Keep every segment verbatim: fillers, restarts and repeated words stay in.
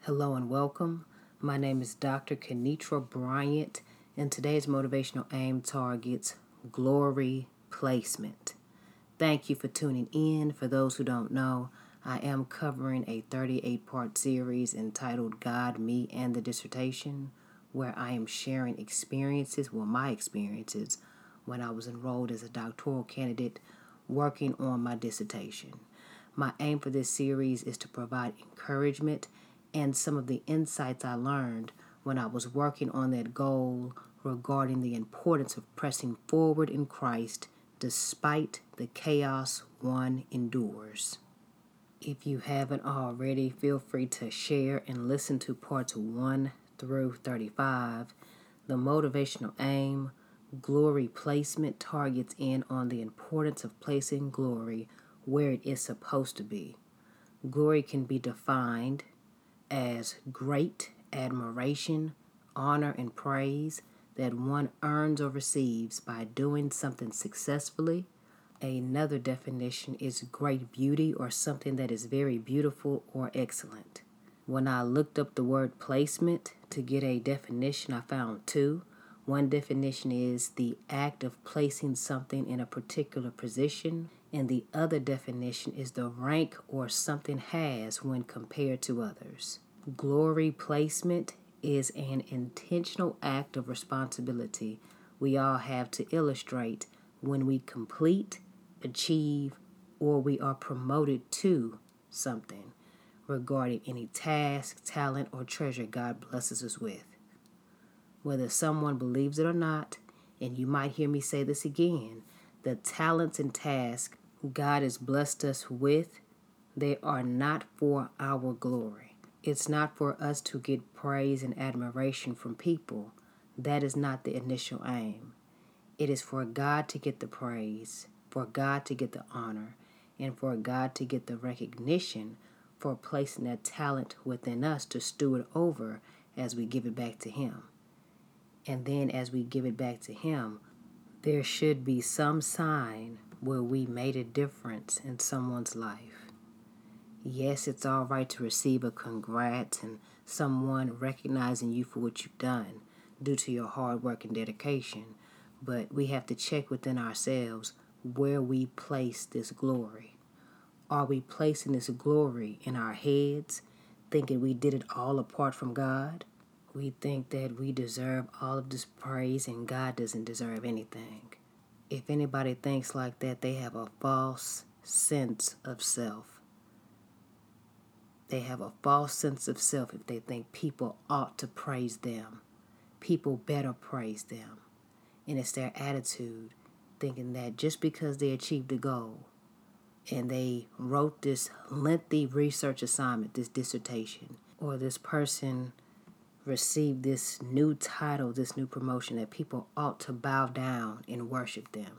Hello and welcome. My name is Doctor Kenitra Bryant, and today's motivational aim targets glory placement. Thank you for tuning in. For those who don't know, I am covering a thirty-eight part series entitled God, Me, and the Dissertation, where I am sharing experiences, well, my experiences, when I was enrolled as a doctoral candidate working on my dissertation. My aim for this series is to provide encouragement and some of the insights I learned when I was working on that goal regarding the importance of pressing forward in Christ despite the chaos one endures. If you haven't already, feel free to share and listen to parts one through thirty-five. The motivational aim, glory placement, targets in on the importance of placing glory where it is supposed to be. Glory can be defined as great admiration, honor, and praise that one earns or receives by doing something successfully. Another definition is great beauty or something that is very beautiful or excellent. When I looked up the word placement to get a definition, I found two. One definition is the act of placing something in a particular position, and the other definition is the rank or something has when compared to others. Glory placement is an intentional act of responsibility we all have to illustrate when we complete, achieve, or we are promoted to something regarding any task, talent, or treasure God blesses us with. Whether someone believes it or not, and you might hear me say this again, the talents and tasks God has blessed us with, they are not for our glory. It's not for us to get praise and admiration from people. That is not the initial aim. It is for God to get the praise, for God to get the honor, and for God to get the recognition for placing that talent within us to steward over as we give it back to Him. And then as we give it back to Him, there should be some sign where we made a difference in someone's life. Yes, it's all right to receive a congrats and someone recognizing you for what you've done due to your hard work and dedication, but we have to check within ourselves where we place this glory. Are we placing this glory in our heads, thinking we did it all apart from God? We think that we deserve all of this praise and God doesn't deserve anything. If anybody thinks like that, they have a false sense of self. They have a false sense of self if they think people ought to praise them. People better praise them. And it's their attitude, thinking that just because they achieved a goal and they wrote this lengthy research assignment, this dissertation, or this person received this new title, this new promotion, that people ought to bow down and worship them.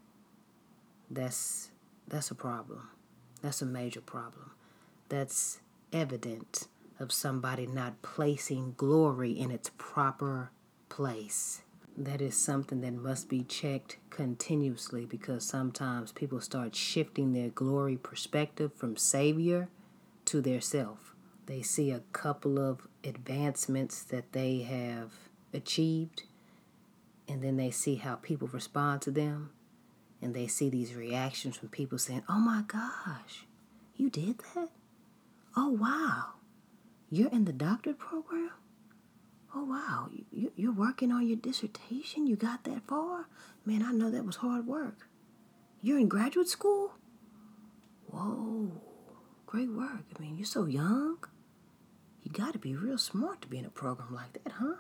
That's that's a problem. That's a major problem. That's evidence of somebody not placing glory in its proper place. That is something that must be checked continuously, because sometimes people start shifting their glory perspective from Savior to their self. They see a couple of advancements that they have achieved, and then they see how people respond to them, and they see these reactions from people saying, "Oh my gosh, you did that? Oh wow, you're in the doctorate program? Oh wow, you, you're working on your dissertation? You got that far? Man, I know that was hard work. You're in graduate school? Whoa, great work. I mean, you're so young. You got to be real smart to be in a program like that, huh?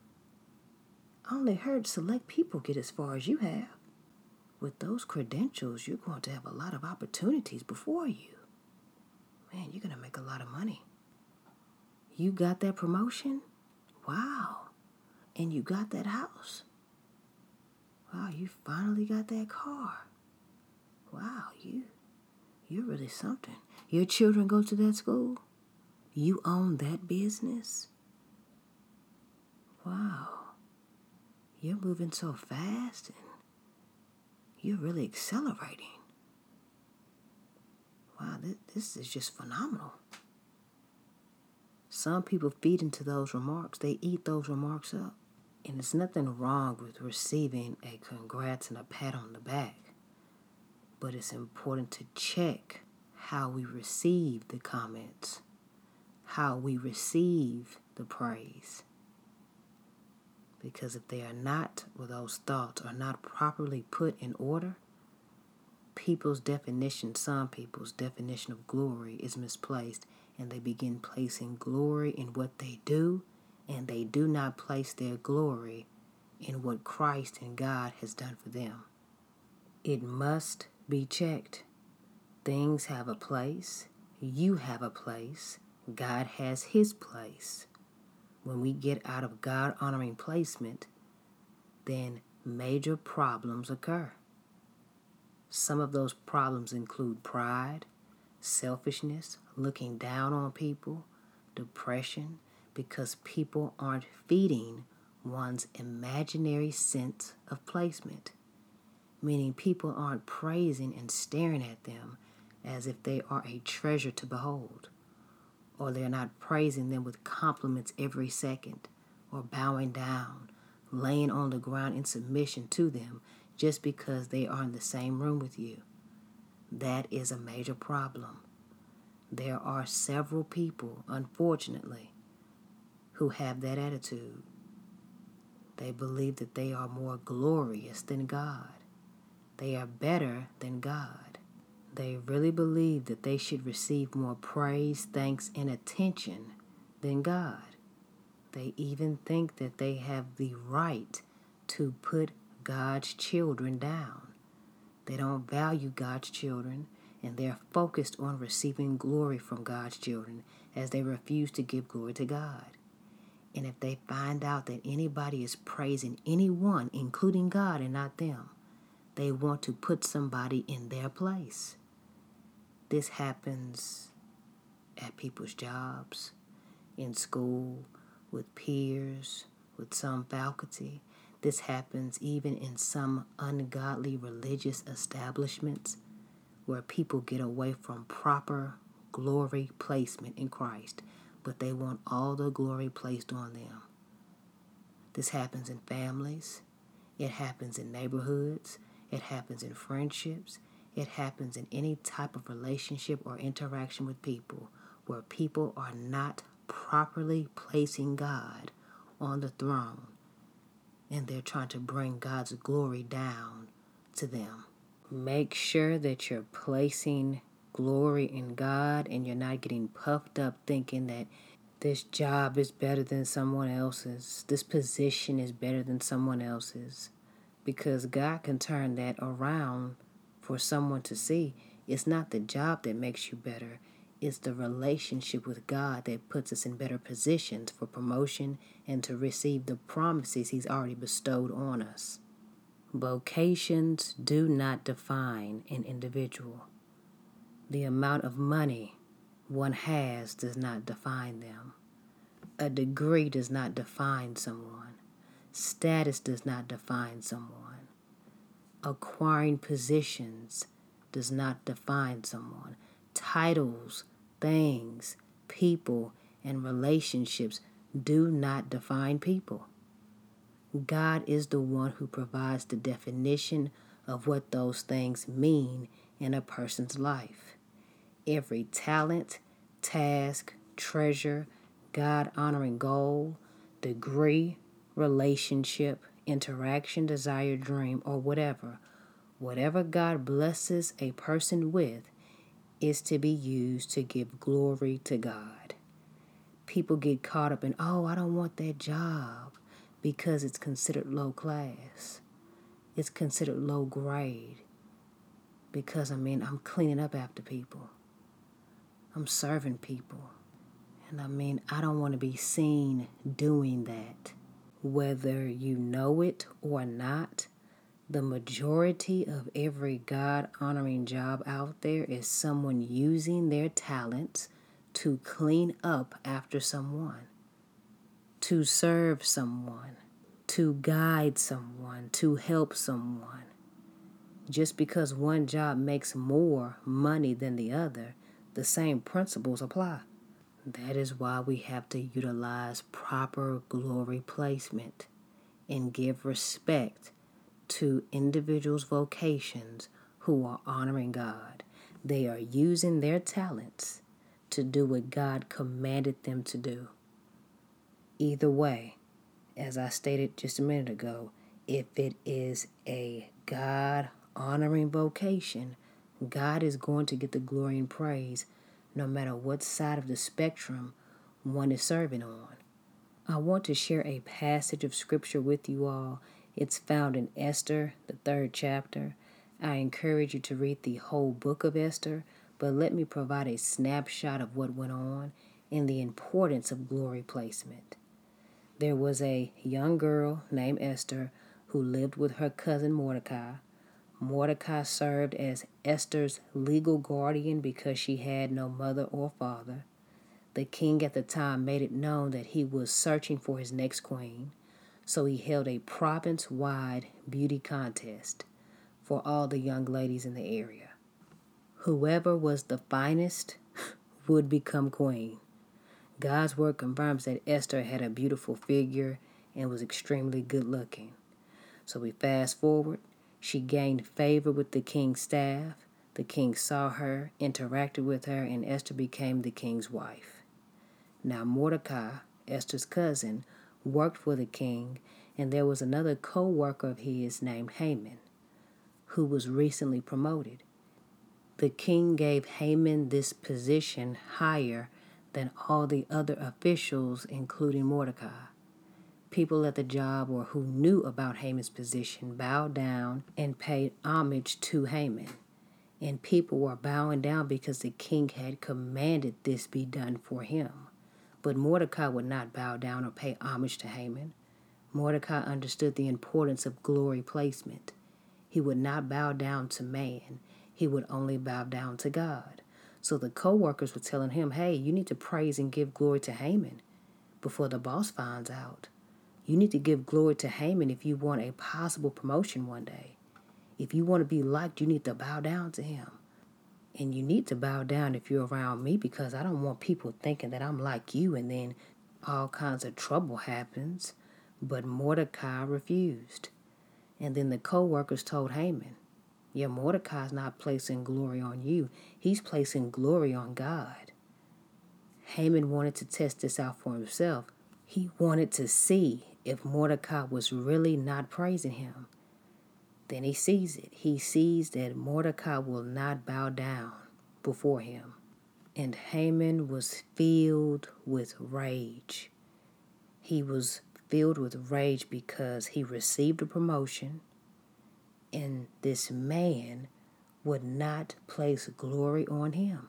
I only heard select people get as far as you have. With those credentials, you're going to have a lot of opportunities before you. Man, you're going to make a lot of money. You got that promotion? Wow. And you got that house. Wow, you finally got that car. Wow, you, you're really something. Your children go to that school? You own that business? Wow. You're moving so fast and you're really accelerating. Wow, this, this is just phenomenal. Some people feed into those remarks. They eat those remarks up. And there's nothing wrong with receiving a congrats and a pat on the back. But it's important to check how we receive the comments, how we receive the praise. Because if they are not, or those thoughts are not properly put in order, people's definition, some people's definition of glory is misplaced, and they begin placing glory in what they do, and they do not place their glory in what Christ and God has done for them. It must be checked. Things have a place. You have a place. God has His place. When we get out of God-honoring placement, then major problems occur. Some of those problems include pride, selfishness, looking down on people, depression, because people aren't feeding one's imaginary sense of placement, meaning people aren't praising and staring at them as if they are a treasure to behold, or they're not praising them with compliments every second, or bowing down, laying on the ground in submission to them just because they are in the same room with you. That is a major problem. There are several people, unfortunately, who have that attitude. They believe that they are more glorious than God. They are better than God. They really believe that they should receive more praise, thanks, and attention than God. They even think that they have the right to put God's children down. They don't value God's children, and they're focused on receiving glory from God's children as they refuse to give glory to God. And if they find out that anybody is praising anyone, including God and not them, they want to put somebody in their place. This happens at people's jobs, in school, with peers, with some faculty. This happens even in some ungodly religious establishments where people get away from proper glory placement in Christ, but they want all the glory placed on them. This happens in families. It happens in neighborhoods. It happens in friendships. It happens in any type of relationship or interaction with people where people are not properly placing God on the throne, and they're trying to bring God's glory down to them. Make sure that you're placing glory in God and you're not getting puffed up thinking that this job is better than someone else's, this position is better than someone else's, because God can turn that around for someone to see. It's not the job that makes you better. It's the relationship with God that puts us in better positions for promotion and to receive the promises He's already bestowed on us. Vocations do not define an individual. The amount of money one has does not define them. A degree does not define someone. Status does not define someone. Acquiring positions does not define someone. Titles, things, people, and relationships do not define people. God is the one who provides the definition of what those things mean in a person's life. Every talent, task, treasure, God-honoring goal, degree, relationship, interaction, desire, dream, or whatever, whatever God blesses a person with is to be used to give glory to God. People get caught up in, oh, I don't want that job because it's considered low class. It's considered low grade because, I mean, I'm cleaning up after people. I'm serving people. And I mean, I don't want to be seen doing that. Whether you know it or not, the majority of every God-honoring job out there is someone using their talents to clean up after someone, to serve someone, to guide someone, to help someone. Just because one job makes more money than the other, the same principles apply. That is why we have to utilize proper glory placement and give respect to individuals' vocations who are honoring God. They are using their talents to do what God commanded them to do. Either way, as I stated just a minute ago, if it is a God-honoring vocation, God is going to get the glory and praise no matter what side of the spectrum one is serving on. I want to share a passage of scripture with you all. It's found in Esther, the third chapter. I encourage you to read the whole book of Esther, but let me provide a snapshot of what went on and the importance of glory placement. There was a young girl named Esther who lived with her cousin Mordecai. Mordecai served as Esther's legal guardian because she had no mother or father. The king at the time made it known that he was searching for his next queen, so he held a province-wide beauty contest for all the young ladies in the area. Whoever was the finest would become queen. God's word confirms that Esther had a beautiful figure and was extremely good-looking. So we fast forward. She gained favor with the king's staff. The king saw her, interacted with her, and Esther became the king's wife. Now Mordecai, Esther's cousin, worked for the king, and there was another co-worker of his named Haman, who was recently promoted. The king gave Haman this position higher than all the other officials, including Mordecai. People at the job or who knew about Haman's position bowed down and paid homage to Haman. And people were bowing down because the king had commanded this be done for him. But Mordecai would not bow down or pay homage to Haman. Mordecai understood the importance of glory placement. He would not bow down to man. He would only bow down to God. So the co-workers were telling him, hey, you need to praise and give glory to Haman before the boss finds out. You need to give glory to Haman if you want a possible promotion one day. If you want to be liked, you need to bow down to him. And you need to bow down if you're around me, because I don't want people thinking that I'm like you and then all kinds of trouble happens. But Mordecai refused. And then the co-workers told Haman, yeah, Mordecai's not placing glory on you. He's placing glory on God. Haman wanted to test this out for himself. He wanted to see if Mordecai was really not praising him. Then he sees it. He sees that Mordecai will not bow down before him. And Haman was filled with rage. He was filled with rage because he received a promotion, and this man would not place glory on him.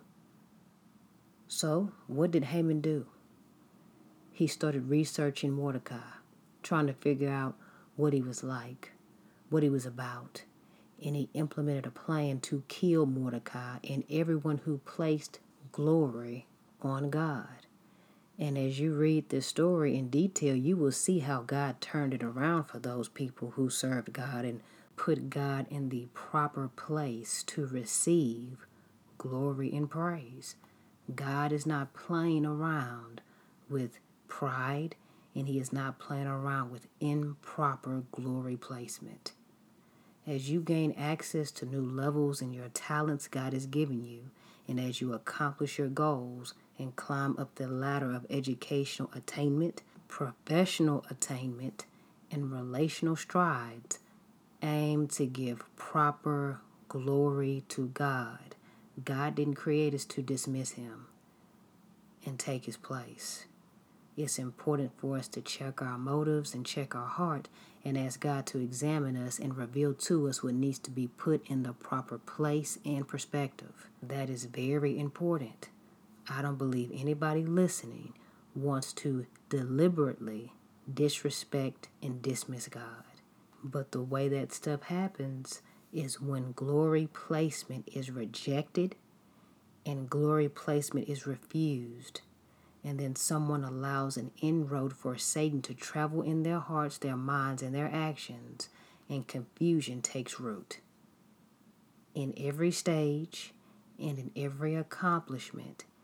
So what did Haman do? He started researching Mordecai, trying to figure out what he was like, what he was about, and he implemented a plan to kill Mordecai and everyone who placed glory on God. And as you read this story in detail, you will see how God turned it around for those people who served God and put God in the proper place to receive glory and praise. God is not playing around with pride, and he is not playing around with improper glory placement. As you gain access to new levels in your talents God has given you, and as you accomplish your goals and climb up the ladder of educational attainment, professional attainment, and relational strides, aim to give proper glory to God. God didn't create us to dismiss him and take his place. It's important for us to check our motives and check our heart and ask God to examine us and reveal to us what needs to be put in the proper place and perspective. That is very important. I don't believe anybody listening wants to deliberately disrespect and dismiss God. But the way that stuff happens is when glory placement is rejected and glory placement is refused. And then someone allows an inroad for Satan to travel in their hearts, their minds, and their actions, and confusion takes root. In every stage and in every accomplishment,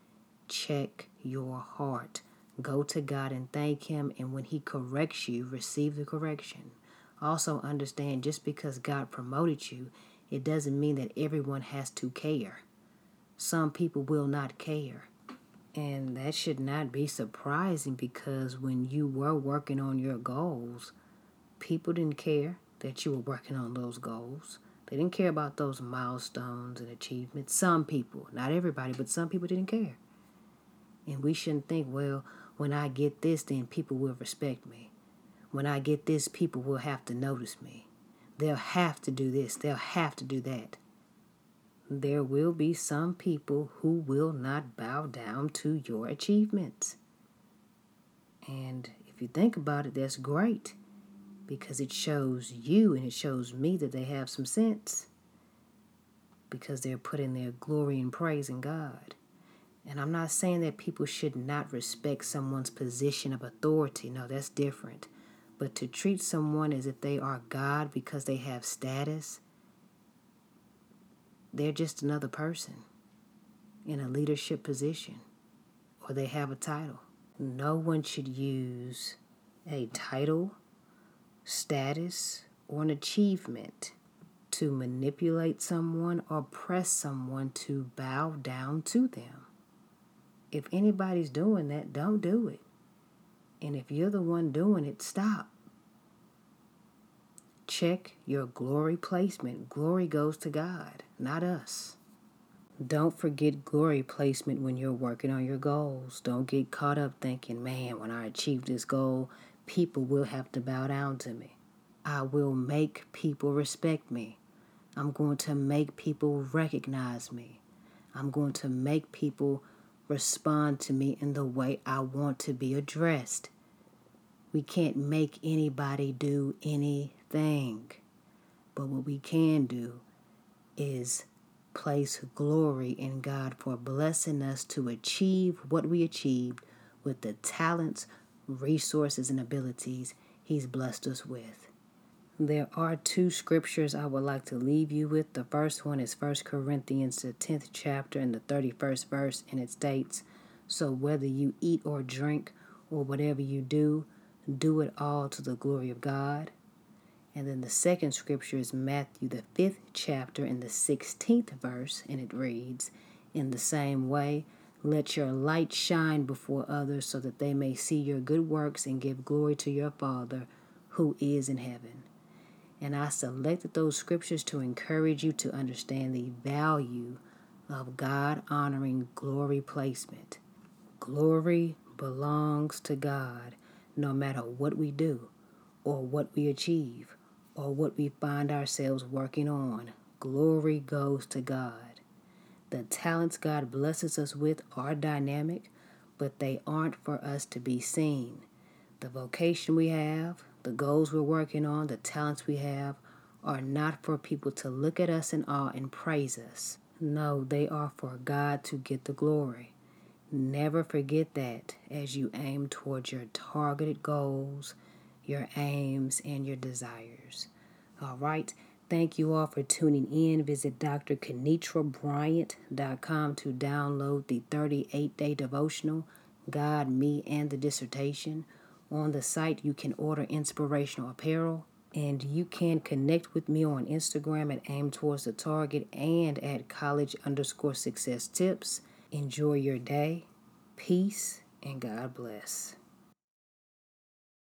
check your heart. Go to God and thank Him, and when He corrects you, receive the correction. Also understand, just because God promoted you, it doesn't mean that everyone has to care. Some people will not care. And that should not be surprising, because when you were working on your goals, people didn't care that you were working on those goals. They didn't care about those milestones and achievements. Some people, not everybody, but some people didn't care. And we shouldn't think, well, when I get this, then people will respect me. When I get this, people will have to notice me. They'll have to do this. They'll have to do that. There will be some people who will not bow down to your achievements. And if you think about it, that's great, because it shows you and it shows me that they have some sense, because they're putting their glory and praise in God. And I'm not saying that people should not respect someone's position of authority. No, that's different. But to treat someone as if they are God because they have status, they're just another person in a leadership position, or they have a title. No one should use a title, status, or an achievement to manipulate someone or press someone to bow down to them. If anybody's doing that, don't do it. And if you're the one doing it, stop. Check your glory placement. Glory goes to God, not us. Don't forget glory placement when you're working on your goals. Don't get caught up thinking, man, when I achieve this goal, people will have to bow down to me. I will make people respect me. I'm going to make people recognize me. I'm going to make people respond to me in the way I want to be addressed. We can't make anybody do anything. But what we can do is place glory in God for blessing us to achieve what we achieved with the talents, resources, and abilities He's blessed us with. There are two scriptures I would like to leave you with. The first one is First Corinthians, the tenth chapter and the thirty-first verse, and it states, "So whether you eat or drink or whatever you do, do it all to the glory of God." And then the second scripture is Matthew, the fifth chapter and the sixteenth verse, and it reads, "In the same way, let your light shine before others so that they may see your good works and give glory to your Father who is in heaven." And I selected those scriptures to encourage you to understand the value of God-honoring glory placement. Glory belongs to God no matter what we do or what we achieve or what we find ourselves working on. Glory goes to God. The talents God blesses us with are dynamic, but they aren't for us to be seen. The vocation we have, the goals we're working on, the talents we have are not for people to look at us in awe and praise us. No, they are for God to get the glory. Never forget that as you aim towards your targeted goals, your aims, and your desires. All right. Thank you all for tuning in. Visit D R Kenitra Bryant dot com to download the thirty-eight day devotional, God, Me, and the Dissertation. On the site, you can order inspirational apparel, and you can connect with me on Instagram at Aim Towards the Target and at college underscore success tips. Enjoy your day. Peace and God bless.